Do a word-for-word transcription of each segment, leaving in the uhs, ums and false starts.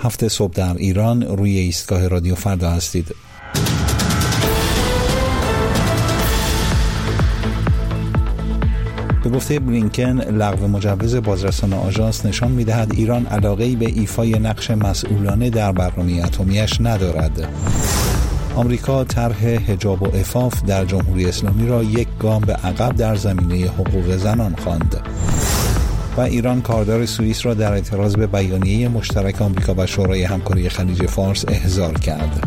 هفت صبح در ایران، روی ایستگاه رادیو فردا هستید. به گفته بلینکن، لغو مجوز بازرسان آژانس نشان می‌دهد ایران علاقه‌ای به ایفای نقش مسئولانه در برنامه اتمی‌اش ندارد. آمریکا طرح حجاب و عفاف در جمهوری اسلامی را یک گام به عقب در زمینه حقوق زنان خواند. و ایران کاردار سوئیس را در اعتراض به بیانیه مشترک آمریکا و شورای همکاری خلیج فارس احضار کرد.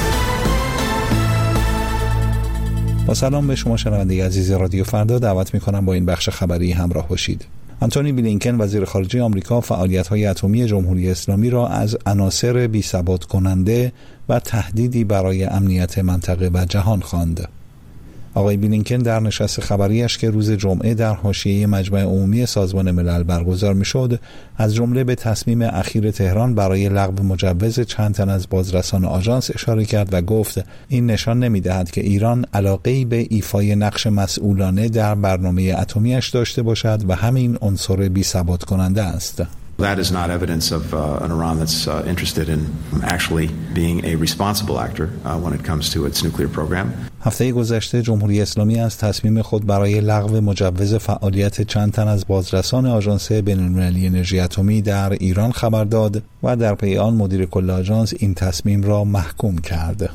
با سلام به شما شنونده عزیز رادیو فردا، دعوت می‌کنم با این بخش خبری همراه باشید. آنتونی بلینکن وزیر خارجه آمریکا فعالیت‌های اتمی جمهوری اسلامی را از عناصر بی‌ثبات کننده و تهدیدی برای امنیت منطقه و جهان خواند. آقای بلینکن در نشست خبریش که روز جمعه در حاشیه مجمع عمومی سازمان ملل برگزار می‌شد، از جمله به تصمیم اخیر تهران برای لغو مجوز چند تن از بازرسان آژانس اشاره کرد و گفت این نشان نمی‌دهد که ایران علاقه‌ای به ایفای نقش مسئولانه در برنامه اتمی‌اش داشته باشد و همین عنصر بی‌ثبات کننده است. That is not evidence of uh, an Iran that's uh, interested in actually being a responsible actor uh, when it comes to its nuclear program. هفته گذشته جمهوری اسلامی از تصمیم خود برای لغو مجوز فعالیت چند تن از بازرسان آژانس بین‌المللی انرژی اتمی در ایران خبر داد و در پی آن مدیر کل آژانس این تصمیم را محکوم کرد.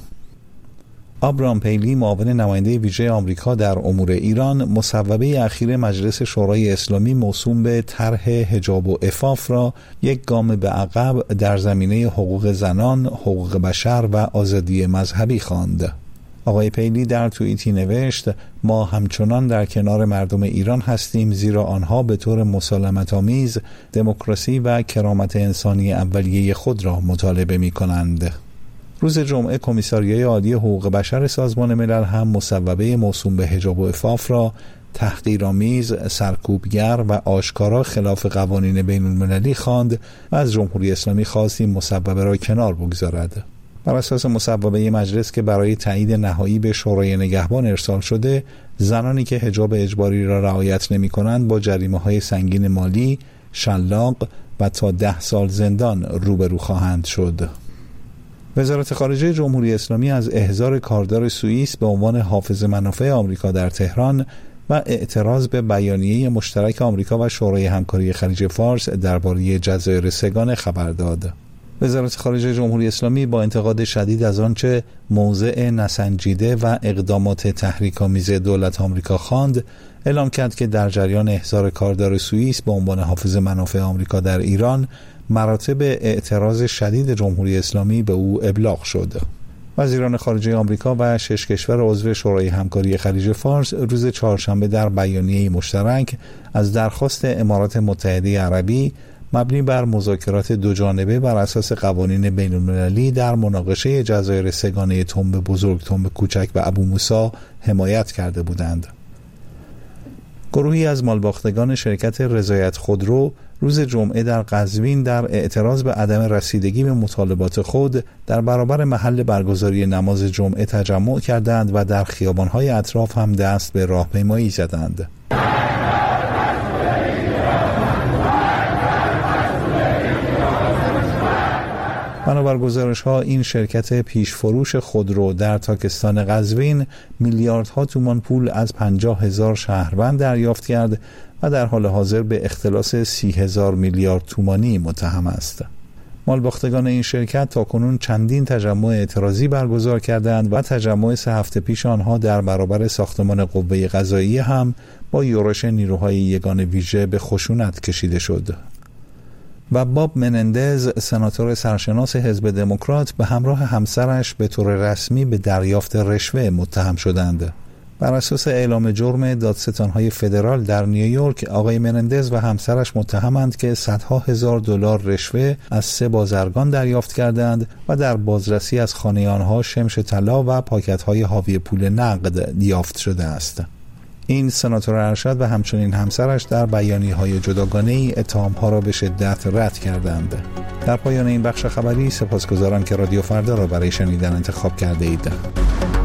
آبرام پیلی، معاون نماینده ویژه آمریکا در امور ایران، مصوبه اخیر مجلس شورای اسلامی موسوم به طرح حجاب و عفاف را یک گام به عقب در زمینه حقوق زنان، حقوق بشر و آزادی مذهبی خواند. آقای پیلی در توییتی نوشت: ما همچنان در کنار مردم ایران هستیم، زیرا آنها به طور مسالمت‌آمیز دموکراسی و کرامت انسانی اولیه خود را مطالبه می‌کنند. روز جمعه کمیساریای عالی حقوق بشر سازمان ملل هم مصوبه موسوم به حجاب و عفاف را تحقیرآمیز، سرکوبگر و آشکارا خلاف قوانین بین‌المللی خواند و از جمهوری اسلامی خواست این مصوبه را کنار بگذارد. بر اساس مصوبه مجلس که برای تایید نهایی به شورای نگهبان ارسال شده، زنانی که حجاب اجباری را رعایت نمی‌کنند با جریمه‌های سنگین مالی، شلاق و تا ده سال زندان روبرو خواهند شد. وزارت خارجه جمهوری اسلامی از احضار کاردار سوئیس به عنوان حافظ منافع آمریکا در تهران و اعتراض به بیانیه مشترک آمریکا و شورای همکاری خلیج فارس درباره جزایر سگانه خبر داد. وزارت خارجه جمهوری اسلامی با انتقاد شدید از آنچه موضع نسنجیده و اقدامات تحریک‌آمیز دولت آمریکا خواند، اعلام کرد که در جریان احضار کاردار سوئیس به عنوان حافظ منافع آمریکا در ایران، مراتب اعتراض شدید جمهوری اسلامی به او ابلاغ شد. وزیران خارجه آمریکا و شش کشور عضو شورای همکاری خلیج فارس روز چهارشنبه در بیانیه مشترک از درخواست امارات متحده عربی مبنی بر مذاکرات دوجانبه بر اساس قوانین بین‌المللی در مناقشه جزایر سگانه تنب بزرگ، تنب کوچک و ابو موسی حمایت کرده بودند. گروهی از مالباختگان شرکت رضایت خودرو روز جمعه در قزوین در اعتراض به عدم رسیدگی به مطالبات خود در برابر محل برگزاری نماز جمعه تجمع کردند و در خیابان‌های اطراف هم دست به راهپیمایی زدند. بنابر گزارش‌ها این شرکت پیشفروش خودرو در تاکستان قزوین میلیاردها تومان پول از پنجاه هزار شهروند دریافت کرد و در حال حاضر به اختلاس سی هزار میلیارد تومانی متهم است. مالباختگان این شرکت تاکنون چندین تجمع اعتراضی برگزار کردند و تجمع سه هفته پیش آنها در برابر ساختمان قوه قضاییه هم با یورش نیروهای یگان ویژه به خشونت کشیده شد. و باب منندز، سناتور سرشناس حزب دموکرات، به همراه همسرش به طور رسمی به دریافت رشوه متهم شدند. بر اساس اعلام جرم دادستان‌های فدرال در نیویورک، آقای منندز و همسرش متهمند که صدها هزار دلار رشوه از سه بازرگان دریافت کردند و در بازرسی از خانه آنها شمش طلا و پاکت‌های حاوی پول نقد یافت شده است. این سناتور ارشد و همچنین همسرش در بیانیه‌های جداگانه‌ای اتهام‌ها را به شدت رد کردند. در پایان این بخش خبری سپاسگزارم که رادیو فردا را برای شنیدن انتخاب کرده اید.